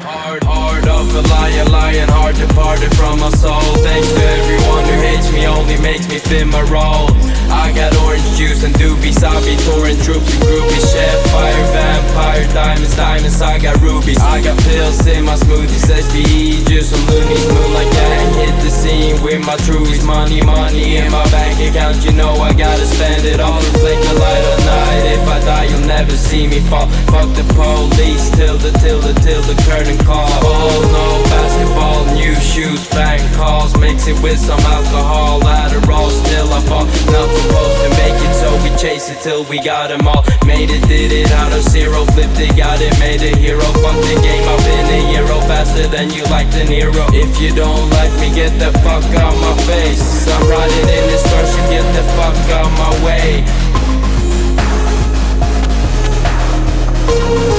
Heart of a lion, hard departed from my soul. Thanks to everyone who hates me, only makes me fit my role. I got orange juice and doobies, I be touring troops and groupies. Chef, fire, vampire, diamonds, I got rubies. I got pills in my smoothies, SBE, juice some loonies. Moonlight gang, hit the scene with my truies. Money in my bank account, you know I gotta spend it all. Reflect the light of night, if I die you'll never see me fall. Fuck the police, till the curtain call. Oh no, basketball, new shoes, bank calls. Mix it with some alcohol, Adderall, still I fall. Not supposed to make it, so we chase it till we got them all. Made it, did it out of zero, flipped it, got it, made a hero. Fuck the game, I've been a hero, faster than you like De Niro. If you don't like me, get the fuck out my face. I'm riding in this starship, get the fuck out my way.